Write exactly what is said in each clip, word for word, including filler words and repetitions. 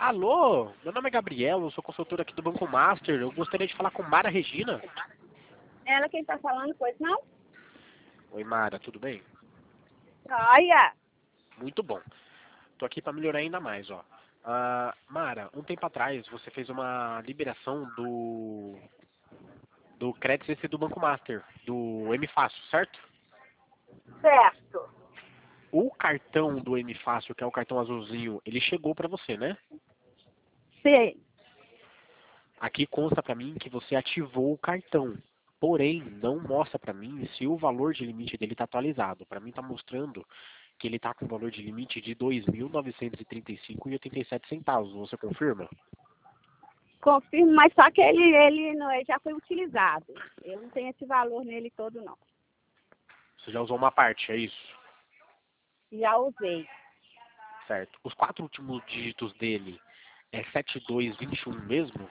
Alô, meu nome é Gabriel, eu sou consultor aqui do Banco Master. Eu gostaria de falar com Mara Regina. Ela quem tá falando, pois não? Oi, Mara, tudo bem? Olha, Muito bom. Tô aqui para melhorar ainda mais, ó. Ah, Mara, um tempo atrás você fez uma liberação do do crédito esse do Banco Master, do M Fácil, certo? certo. O cartão do M Fácil, que é o cartão azulzinho, ele chegou para você, né? Sim. Aqui consta para mim que você ativou o cartão. Porém, não mostra para mim se o valor de limite dele está atualizado. Para mim está mostrando que ele está com um valor de limite de dois mil novecentos e trinta e cinco reais e oitenta e sete centavos. Você confirma? Confirmo, mas só que ele, ele, não, ele já foi utilizado. Eu não tenho esse valor nele todo, não. Você já usou uma parte, é isso? Já usei. Certo. Os quatro últimos dígitos dele é setenta e dois vinte e um mesmo?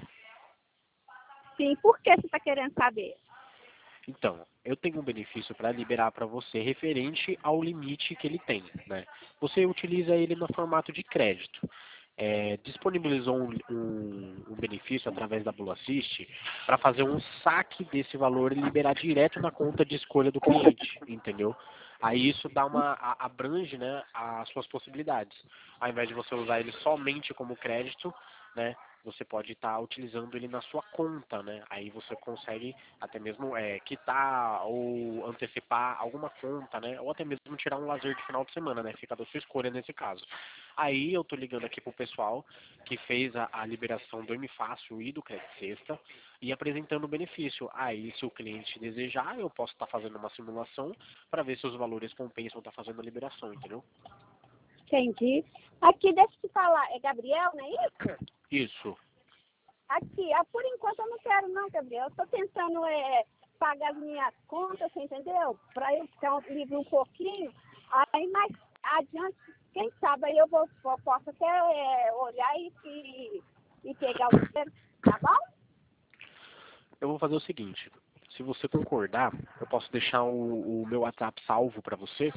Sim, por que você está querendo saber? Então, eu tenho um benefício para liberar para você referente ao limite que ele tem, né? Você utiliza ele no formato de crédito. É, disponibilizou um, um- um benefício através da Blue Assist para fazer um saque desse valor e liberar direto na conta de escolha do cliente, entendeu? Aí isso dá uma a- abrange, né, as suas possibilidades. Ao invés de você usar ele somente como crédito, né, você pode estar utilizando ele na sua conta, né? Aí você consegue até mesmo é, quitar ou antecipar alguma conta, né? Ou até mesmo tirar um lazer de final de semana, né? Fica da sua escolha nesse caso. Aí eu tô ligando aqui pro pessoal que fez a, a liberação do M Fácil e do Crédito Sexta e apresentando o benefício. Aí, se o cliente desejar, eu posso estar fazendo uma simulação para ver se os valores compensam estar fazendo a liberação, entendeu? Entendi. Aqui, deixa eu te falar, é Gabriel, não é isso? Isso. Aqui, ah, por enquanto eu não quero não, Gabriel. Eu tô tentando é, pagar as minhas contas, você entendeu? Para eu ficar um- livre um pouquinho. Aí mais adiante, quem sabe aí eu vou, eu posso até é, olhar e, e, e pegar o dinheiro, tá bom? Eu vou fazer o seguinte. Se você concordar, eu posso deixar o, o meu WhatsApp salvo para você.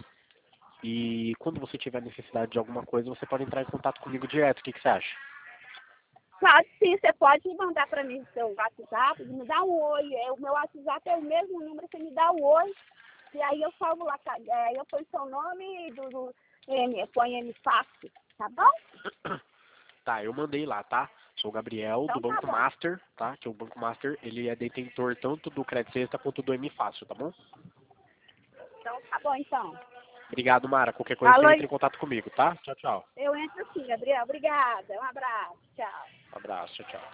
E quando você tiver necessidade de alguma coisa, você pode entrar em contato comigo direto. O que, que você acha? Claro, sim, você pode mandar para mim o seu WhatsApp, me dá um oi. É, o meu WhatsApp é o mesmo número, você me dá um oi. E aí eu salvo lá, tá? É, aí eu ponho seu nome do, do M, põe M fácil, tá bom? Tá, eu mandei lá, tá? Sou o Gabriel, do Então tá Banco bom. Master, tá? Que o Banco Master, ele é detentor tanto do Crédito Sexta quanto do M Fácil, tá bom? Então tá bom, então. Obrigado, Mara. Qualquer coisa você Alô, entra em contato comigo, tá? Tchau, tchau. eu entro sim, Gabriel. Obrigada. Um abraço. Tchau. Um abraço, tchau, tchau.